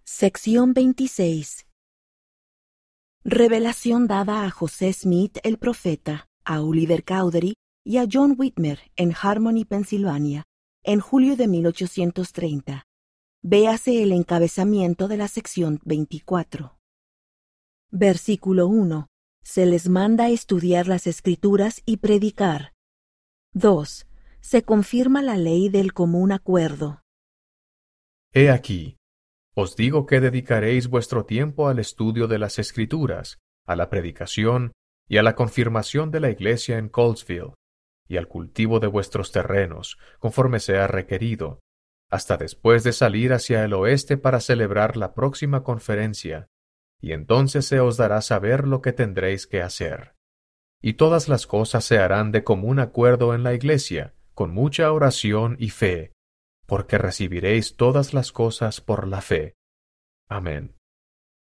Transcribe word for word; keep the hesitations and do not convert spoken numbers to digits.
Sección veintiséis. Revelación dada a José Smith el profeta, a Oliver Cowdery y a John Whitmer en Harmony, Pensilvania, en julio de mil ochocientos treinta. Véase el encabezamiento de la sección veinticuatro. Versículo uno. Se les manda estudiar las Escrituras y predicar. dos. Se confirma la ley del común acuerdo. He aquí, os digo que dedicaréis vuestro tiempo al estudio de las Escrituras, a la predicación y a la confirmación de la iglesia en Colesville, y al cultivo de vuestros terrenos, conforme sea requerido, hasta después de salir hacia el oeste para celebrar la próxima conferencia, y entonces se os dará saber lo que tendréis que hacer. Y todas las cosas se harán de común acuerdo en la iglesia, con mucha oración y fe, porque recibiréis todas las cosas por la fe. Amén.